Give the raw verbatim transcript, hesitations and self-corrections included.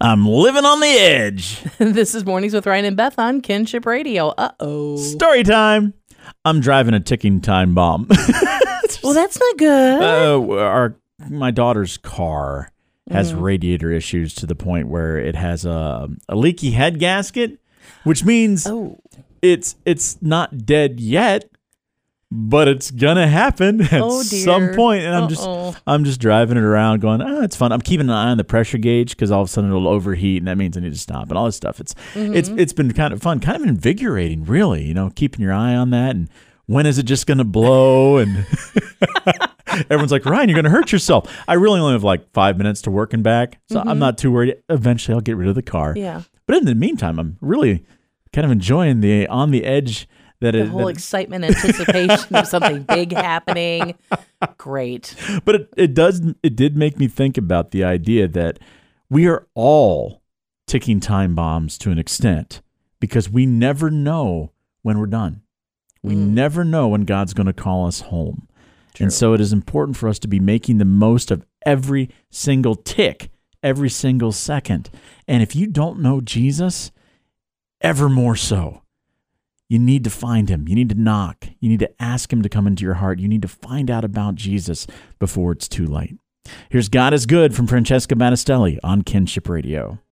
I'm living on the edge. This is Mornings with Ryan and Beth on Kinship Radio. Uh-oh. Story time. I'm driving a ticking time bomb. Well, that's not good. Uh, our my daughter's car has Mm. radiator issues to the point where it has a, a leaky head gasket, which means oh. it's it's not dead yet, but it's gonna happen at Oh, dear. some point. And I'm just Uh-oh. I'm just driving it around, going, oh, it's fun. I'm keeping an eye on the pressure gauge because all of a sudden it'll overheat, and that means I need to stop and all this stuff. It's Mm-hmm. it's it's been kind of fun, kind of invigorating, really. You know, keeping your eye on that, and when is it just gonna blow? And everyone's like, Ryan, you're gonna hurt yourself. I really only have like five minutes to work and back, so Mm-hmm. I'm not too worried. Eventually, I'll get rid of the car. Yeah. But in the meantime, I'm really kind of enjoying the on the edge. That The it, whole that, excitement, anticipation of something big happening. Great. but it, it does it did make me think about the idea that we are all ticking time bombs to an extent because we never know when we're done. We Mm. never know when God's going to call us home. True. And so it is important for us to be making the most of every single tick, every single second. And if you don't know Jesus, ever more so. You need to find him. You need to knock. You need to ask him to come into your heart. You need to find out about Jesus before it's too late. Here's God is Good from Francesca Battistelli on Kinship Radio.